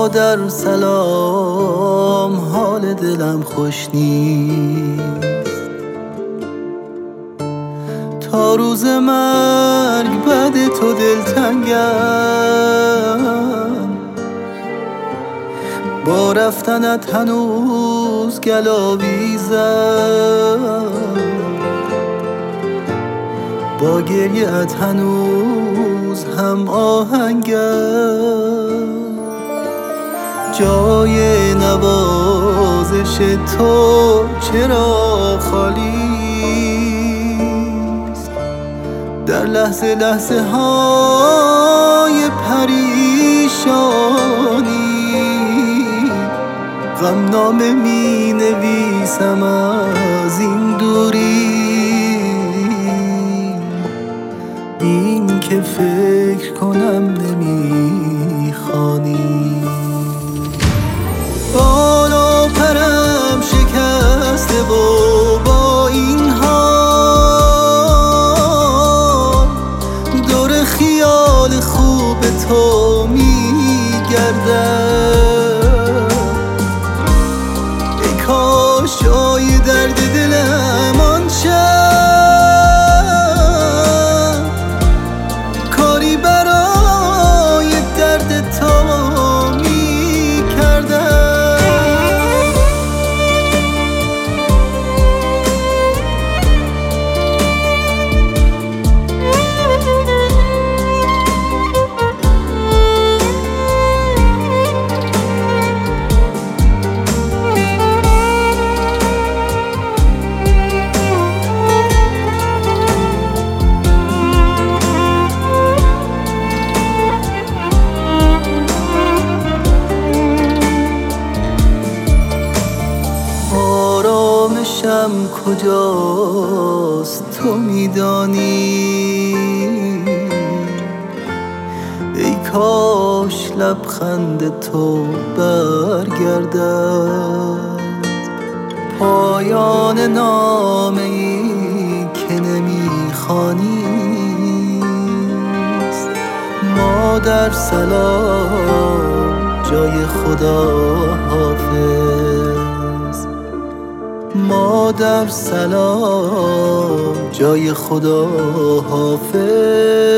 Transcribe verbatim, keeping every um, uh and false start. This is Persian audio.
مادر سلام، حال دلم خوش نیست. تا روز مرگ بعد تو دلتنگم، با رفتنت هنوز گلاویزم، با گریه‌ات هنوز هم آهنگم. جای نوازش تو چرا خالیست؟ در لحظه لحظه های پریشانی غمنامه می نویسم از این دوری، این که فکر کنم نمی خوانی. بالا پرم شکسته و با این حال دور خیال خوب تو میگردم. ای کاش جای درد دلم آن شب کاری برای درد تو آرامشم کجاست تو میدانی؟ ای کاش لبخند تو برگردد، پایان نامه ای که نمیخوانیست. مادر سلام، جای خدا حافظ. مادر سلام، جای خدا حافظ.